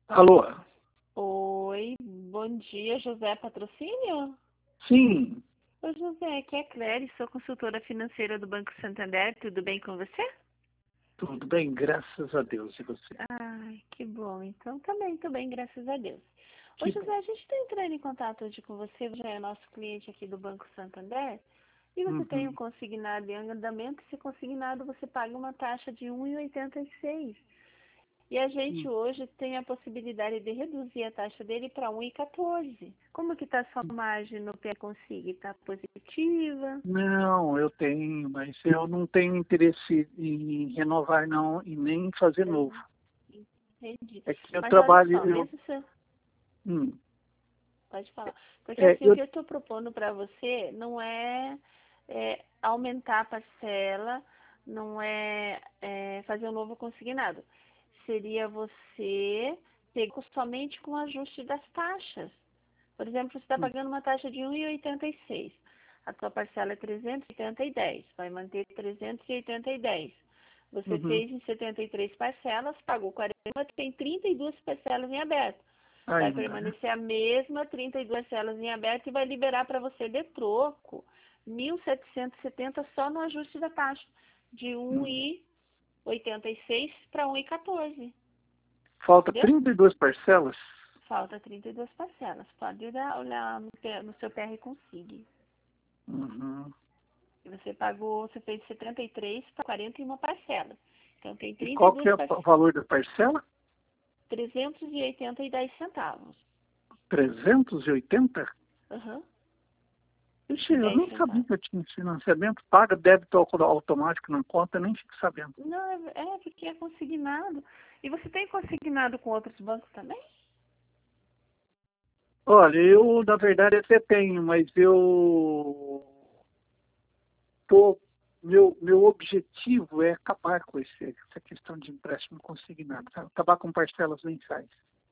Alô? Oi, bom dia, José Patrocínio? Sim, Oi, José, aqui é a Cléry, sou consultora financeira do Banco Santander, tudo bem com você? tudo bem, graças a Deus. E você? Ai, que bom, então também tô bem, graças a Deus. Ô Que José, bom. a gente está entrando em contato hoje com você, já é nosso cliente aqui do Banco Santander, e você tem um Uhum. consignado em andamento, esse consignado você paga uma taxa de 1,86. E a gente Hum. hoje tem a possibilidade de reduzir a taxa dele para 1,14. Como que está a sua margem no pé consigo? Está positiva? Não, eu tenho, mas eu não tenho interesse em renovar, não, e nem fazer novo. Entendi. É que eu Mas olha trabalho, só, mesmo se... hum, Pode falar. Porque é, assim, o que eu estou propondo para você não é aumentar a parcela, não é fazer um novo consignado. Seria você pegar somente com o ajuste das taxas. Por exemplo, você está hum, pagando uma taxa de 1,86. A tua parcela é 380,10. Vai manter 380,10. Você uhum. fez em 73 parcelas, pagou 40, tem 32 parcelas em aberto. Vai Ainda, né? permanecer a mesma 32 parcelas em aberto e vai liberar para você de troco 1.770 só no ajuste da taxa, de Hum. 1,86 para 1,14. Falta Entendeu? 32 parcelas? Falta 32 parcelas. Pode olhar no seu PR Consigne. Uhum. E você fez 73 para 41 parcelas. Então tem E qual que 32 é o parcelas. valor da parcela? 380,10 centavos. 380? Aham. Ixi, E eu 10 nem sabia centavos. que eu tinha esse financiamento. Paga débito automático na conta, nem fico sabendo. Não, é porque é consignado. E você tem consignado com outros bancos também? Olha, eu na verdade até tenho, mas eu tô, meu objetivo é acabar com essa questão de empréstimo consignado, sabe? Acabar com parcelas mensais.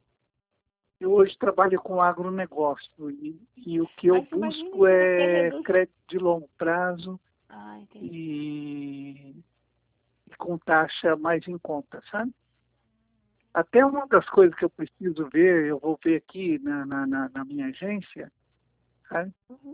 Eu hoje trabalho com agronegócio e o que eu Mas imagine busco se você é reduz. crédito de longo prazo Ah, entendi. e, e com taxa mais em conta, sabe? Até uma das coisas que eu preciso ver, eu vou ver aqui na minha agência, sabe? Uhum,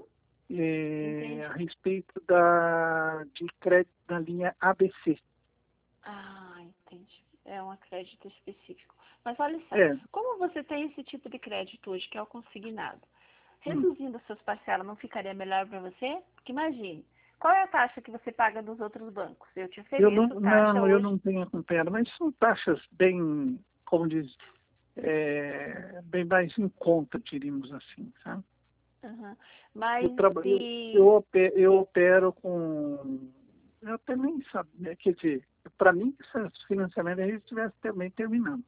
A entendi. respeito de crédito na linha ABC. Ah, entendi. É um crédito específico. Mas olha só, É, como você tem esse tipo de crédito hoje, que é o consignado, hum, reduzindo as suas parcelas não ficaria melhor para você? Porque imagine, qual é a taxa que você paga dos outros bancos? Eu te ofereço taxa eu hoje. não tenho acompanhado, mas são taxas bem, como diz, bem mais em conta, diríamos assim, sabe? Aham. Eu, Mas traba, se. eu opero com, eu até nem sabia, quer dizer, para mim, esse financiamento aí estivesse também terminando.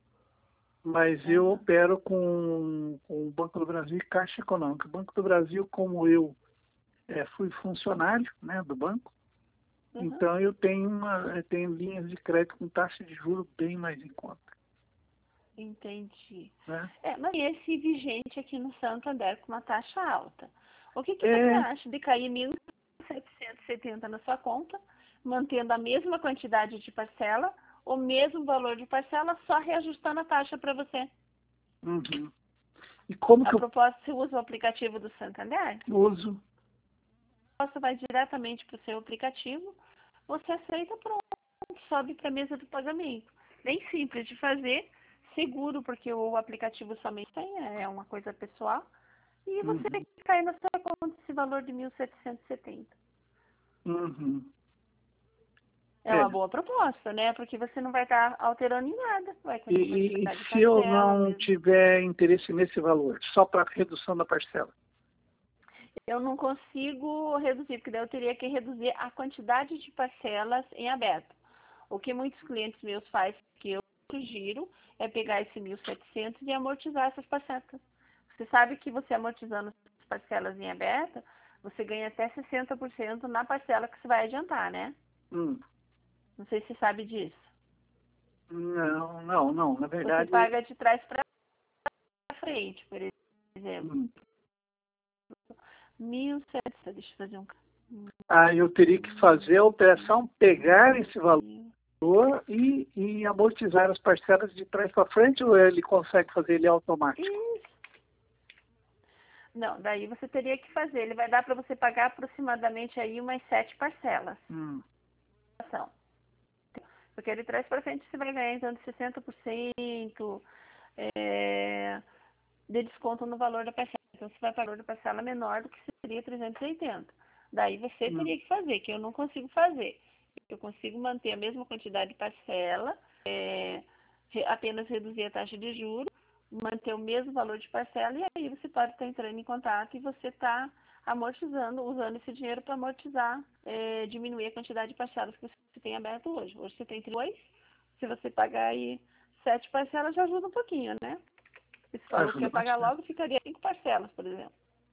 Mas eu Aham, opero com o Banco do Brasil e Caixa Econômica. O Banco do Brasil, como eu fui funcionário, né, do banco, aham, então eu tenho linhas de crédito com taxa de juros bem mais em conta, entendi. né? Mas esse vigente aqui no Santander com uma taxa alta. O que você É, acha de cair 1.770 na sua conta, mantendo a mesma quantidade de parcela, o mesmo valor de parcela, só reajustando a taxa para você? uhum. E como A que eu propósito, você usa o aplicativo do Santander? uso? Você vai diretamente para o seu aplicativo, você aceita, pronto, sobe para a mesa do pagamento. Bem simples de fazer, seguro, porque o aplicativo somente tem, é uma coisa pessoal, e você Uhum, cai na sua conta esse valor de 1.770. uhum. É É. uma boa proposta, né? Porque você não vai estar alterando em nada, vai ter a mesma E quantidade de se eu parcela, não mesmo. tiver interesse nesse valor, só para redução da parcela? Eu não consigo reduzir, porque daí eu teria que reduzir a quantidade de parcelas em aberto. O que muitos clientes meus fazem, que eu sugiro, é pegar esse 1.700 e amortizar essas parcelas. Você sabe que você amortizando as parcelas em aberto, você ganha até 60% na parcela que você vai adiantar, né? Hum, Não sei se você sabe disso. não. Na Você verdade, paga de trás para frente, por exemplo. hum, 1.700, deixa eu fazer um... eu teria que fazer a operação, pegar esse valor e amortizar as parcelas de trás para frente, ou ele consegue fazer ele automático? Isso. Não, daí você teria que fazer. Ele vai dar para você pagar aproximadamente aí umas 7 parcelas. Porque ele traz para frente, você vai ganhar em torno de 60% de desconto no valor da parcela. Então, você vai pagar o valor da parcela menor do que seria 380. Daí você teria que fazer, que eu não consigo fazer. Eu consigo manter a mesma quantidade de parcela, apenas reduzir a taxa de juros, manter o mesmo valor de parcela, e aí você pode estar entrando em contato e você está amortizando, usando esse dinheiro para amortizar, diminuir a quantidade de parcelas que você tem aberto hoje. Hoje você tem 3, se você pagar aí 7 parcelas, já ajuda um pouquinho, né? Se você falou que ia pagar logo, ficaria 5 parcelas, por exemplo.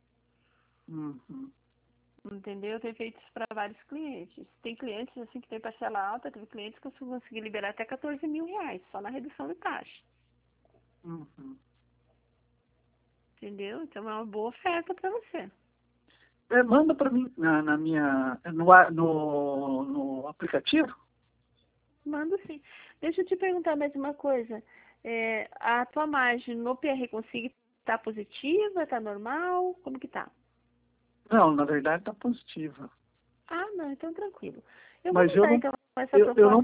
Entendeu? Eu tenho feito isso para vários clientes. Tem clientes assim que tem parcela alta, teve clientes que eu consegui liberar até 14 mil reais, só na redução de taxa. Entendeu? Então é uma boa oferta para você. Manda para mim no aplicativo. Mando sim. Deixa eu te perguntar mais uma coisa. A tua margem no PR Consig está positiva, está normal? Como que tá? Não, na verdade está positiva. Ah, não, então tranquilo. Mas eu não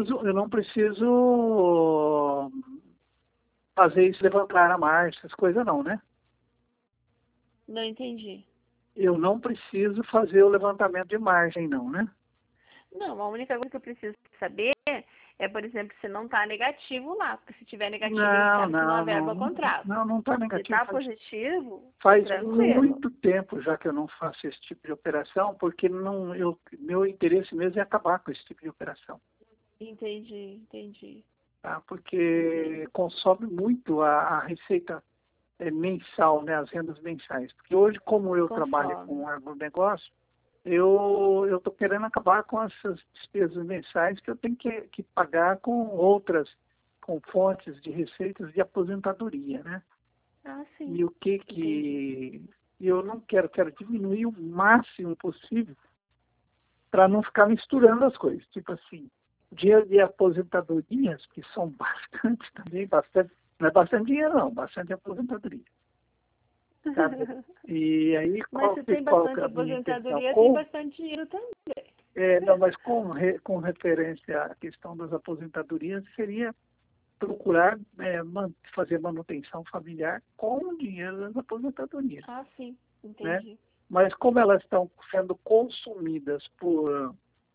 preciso fazer isso, levantar a margem, essas coisas não, né? Não entendi. Eu não preciso fazer o levantamento de margem, não, né? Não, a única coisa que eu preciso saber é, por exemplo, se não está negativo lá. Porque se tiver negativo, a gente sabe que não há verba ao contrato. Não está negativo. Se está positivo, faz tranquilo. muito tempo já que eu não faço esse tipo de operação, porque meu interesse mesmo é acabar com esse tipo de operação. Entendi. Tá? Porque consome muito a receita mensal, né? As rendas mensais. Porque hoje, como eu trabalho com agronegócio, eu estou querendo acabar com essas despesas mensais que eu tenho que pagar com fontes de receitas de aposentadoria, né? Sim. E o eu não quero diminuir o máximo possível para não ficar misturando as coisas. Tipo assim, dinheiro de aposentadorias, que são bastante também, não é bastante dinheiro não, bastante aposentadoria. Sabe? E aí, mas você tem bastante aposentadoria, tem bastante dinheiro também. Não, mas com referência à questão das aposentadorias, seria procurar fazer manutenção familiar com o dinheiro das aposentadorias. Sim, entendi. Né? Mas como elas estão sendo consumidas por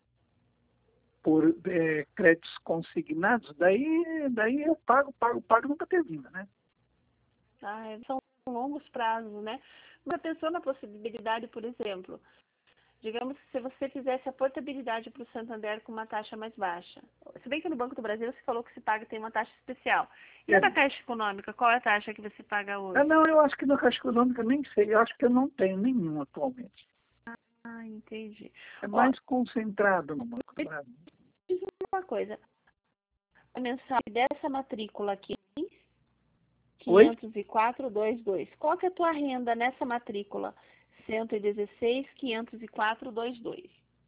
créditos consignados, daí eu pago nunca termina, né? São longos prazos, né? Mas pensou na possibilidade, por exemplo, digamos que se você fizesse a portabilidade para o Santander com uma taxa mais baixa. Se bem que no Banco do Brasil você falou que se paga tem uma taxa especial. E na Caixa Econômica, qual é a taxa que você paga hoje? Não, eu acho que na Caixa Econômica nem sei. Eu acho que eu não tenho nenhum atualmente. Entendi. É mais concentrado no Banco do Brasil. Diz uma coisa. A mensagem dessa matrícula aqui, 50422. Qual que é a tua renda nessa matrícula? 116.504.22.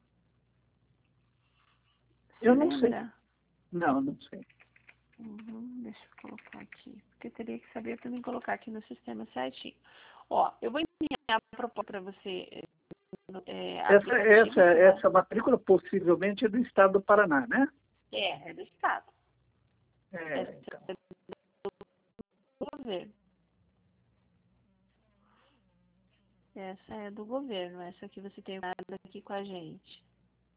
Eu não sei. Não sei. Deixa eu colocar aqui. Porque eu teria que saber para mim colocar aqui no sistema certinho. Eu vou enviar a proposta para você. Essa matrícula possivelmente é do estado do Paraná, né? É do estado. Então. É do governo. Essa é do governo. Essa aqui você tem aqui com a gente.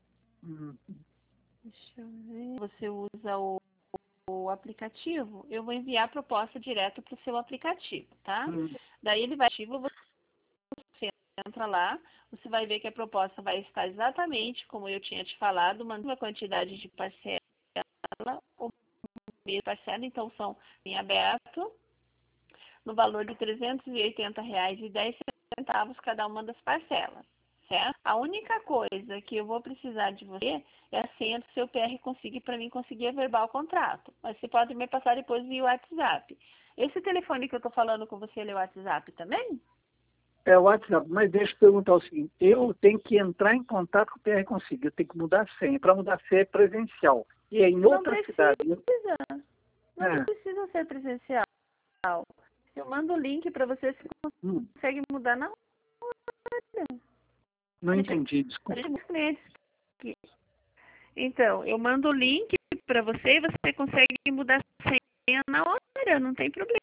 Deixa eu ver. Você usa o aplicativo. Eu vou enviar a proposta direto para o seu aplicativo, tá? Daí ele vai ativo, você entra lá, você vai ver que a proposta vai estar exatamente como eu tinha te falado, uma quantidade de parcela, ou mesma parcela, então são em aberto, no valor de R$ 380,10 cada uma das parcelas, certo? A única coisa que eu vou precisar de você é a senha do seu PR Consig para mim conseguir averbar o contrato. Mas você pode me passar depois via WhatsApp. Esse telefone que eu estou falando com você, ele é o WhatsApp também? É o WhatsApp, mas deixa eu perguntar o seguinte, eu tenho que entrar em contato com o PR Consig, eu tenho que mudar a senha. Para mudar a senha é presencial. E é em Não outra precisa. cidade. Não precisa ser presencial. Eu mando o link para você, se consegue mudar na hora. Não entendi, desculpa. Muitos clientes aqui. Então, eu mando o link para você e você consegue mudar a senha na hora, não tem problema.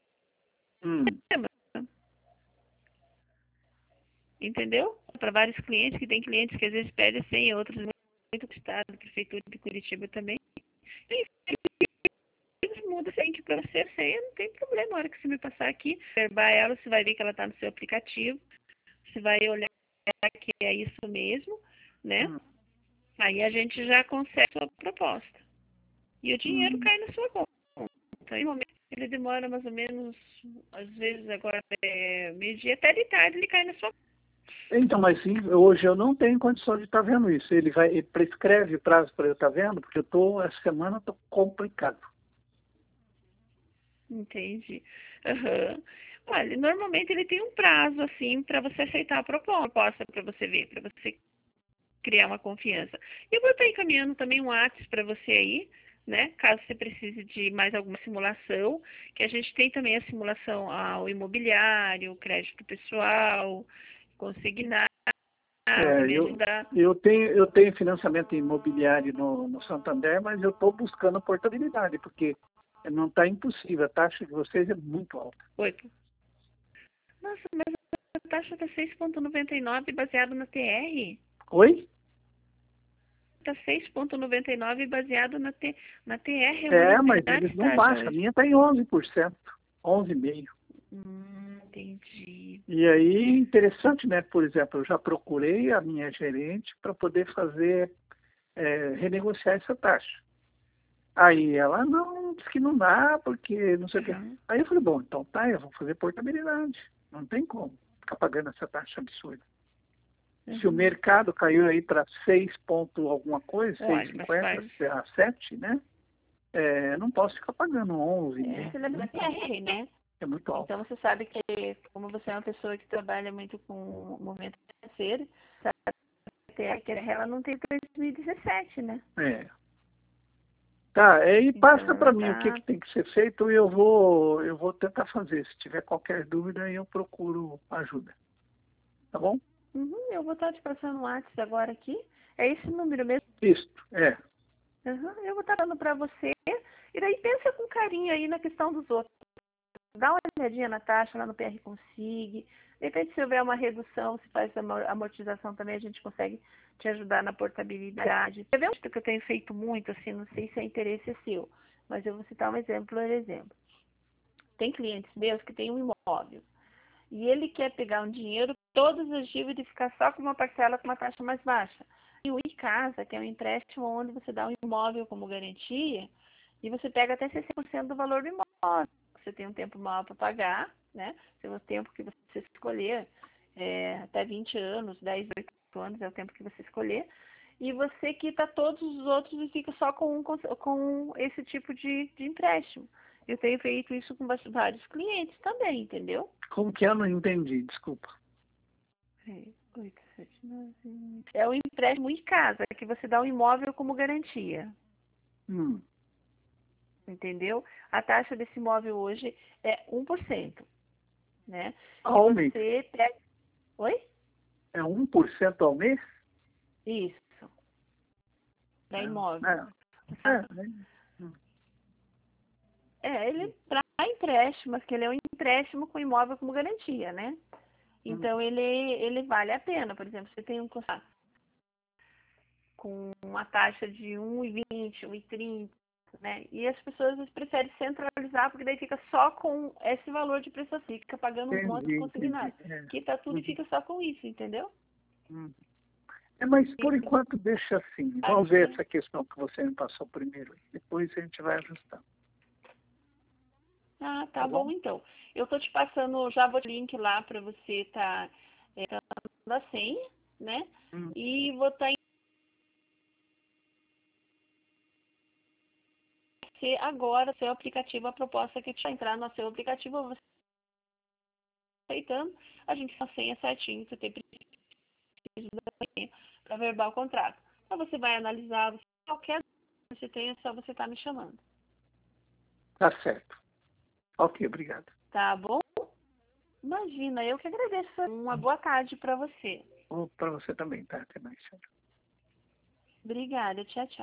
Entendeu? Para vários clientes, que tem clientes que às vezes pedem senha, outros muito custados, a Prefeitura de Curitiba também. Muda a senha para você, a senha, não tem problema. Na hora que você me passar aqui, observar ela, você vai ver que ela está no seu aplicativo. Você vai olhar que é isso mesmo, né? Aí a gente já consegue a sua proposta. E o dinheiro cai na sua conta. Então, em momento, ele demora mais ou menos, às vezes agora meio-dia, até de tarde ele cai na sua conta. Então, mas sim, hoje eu não tenho condição de estar vendo isso. Ele prescreve prazo para eu estar vendo, porque essa semana estou complicado. Entendi. Uhum. Olha, normalmente ele tem um prazo, assim, para você aceitar a proposta, para você ver, para você criar uma confiança. Eu vou estar encaminhando também um WhatsApp para você aí, né? Caso você precise de mais alguma simulação, que a gente tem também a simulação ao imobiliário, crédito pessoal, consignar, também ajudar. Eu tenho financiamento imobiliário no Santander, mas eu estou buscando a portabilidade, porque não está impossível. A taxa de vocês é muito alta. 8. Nossa, mas a taxa está 6,99 baseado na TR. Oi? Está 6,99 baseado na TR. Mas eles não baixam. A minha está em 11%. 11,5%. Entendi. E aí, interessante, né? Por exemplo, eu já procurei a minha gerente para poder renegociar essa taxa. Aí ela não, disse que não dá, porque não sei o quê. Aí eu falei, bom, então tá, eu vou fazer portabilidade. Não tem como ficar pagando essa taxa absurda. Se o mercado caiu aí para 6 ponto alguma coisa, 6,50 a 7, né? Não posso ficar pagando 11, né? Você lembra da TR, né? É muito alto. Então você sabe que, como você é uma pessoa que trabalha muito com o momento financeiro, sabe que ela não tem 2017, né? Tá, aí passa Então, para mim o que tem que ser feito e eu vou tentar fazer. Se tiver qualquer dúvida, eu procuro ajuda. Tá bom? Eu vou estar te passando o WhatsApp agora aqui. É esse número mesmo? Isso, Eu vou estar dando para você. E daí pensa com carinho aí na questão dos outros. Dá uma olhadinha na taxa lá no PR Consig. De repente, se houver uma redução, se faz a amortização também, a gente consegue te ajudar na portabilidade. Quer ver um que eu tenho feito muito, assim, não sei se é interesse seu, mas eu vou citar um exemplo, Tem clientes meus que têm um imóvel e ele quer pegar um dinheiro, todas as dívidas e ficar só com uma parcela com uma taxa mais baixa. E o Icasa, que é um empréstimo onde você dá um imóvel como garantia e você pega até 60% do valor do imóvel. Você tem um tempo maior para pagar, né? Tem o tempo que você escolher, até 20 anos, 10, 8 anos é o tempo que você escolher. E você quita todos os outros e fica só com esse tipo de empréstimo. Eu tenho feito isso com vários clientes também, entendeu? Como que eu não entendi? Desculpa. 8, 7, 9, é o empréstimo em casa, que você dá um imóvel como garantia. Entendeu? A taxa desse imóvel hoje é 1%. Né? Ao E mês? você pega... Oi? É 1% ao mês? Isso. Para imóvel. Ele para empréstimo, mas que ele é um empréstimo com imóvel como garantia, né? Então ele vale a pena. Por exemplo, você tem um contrato com uma taxa de 1,20, 1,30, né? E as pessoas preferem centralizar, porque daí fica só com esse valor de prestação, fica pagando um monte de consignado. Quita tudo e fica só com isso, entendeu? Mas por enquanto deixa assim. Vamos ver essa questão que você me passou primeiro. Depois a gente vai ajustar. Ah, tá bom então. Eu tô te passando, já vou te link lá para você estar dando a senha, né? E vou estar agora seu aplicativo, a proposta que te entrar no seu aplicativo, você aceitando, a gente a senha certinho, você tem preciso da senha para verbal o contrato. Então você vai analisar qualquer você tem, é só você estar me chamando. Tá certo. Ok, obrigado. Tá bom? Imagina, eu que agradeço. Uma boa tarde para você. Para você também, tá? Até mais. Obrigada, tchau, tchau.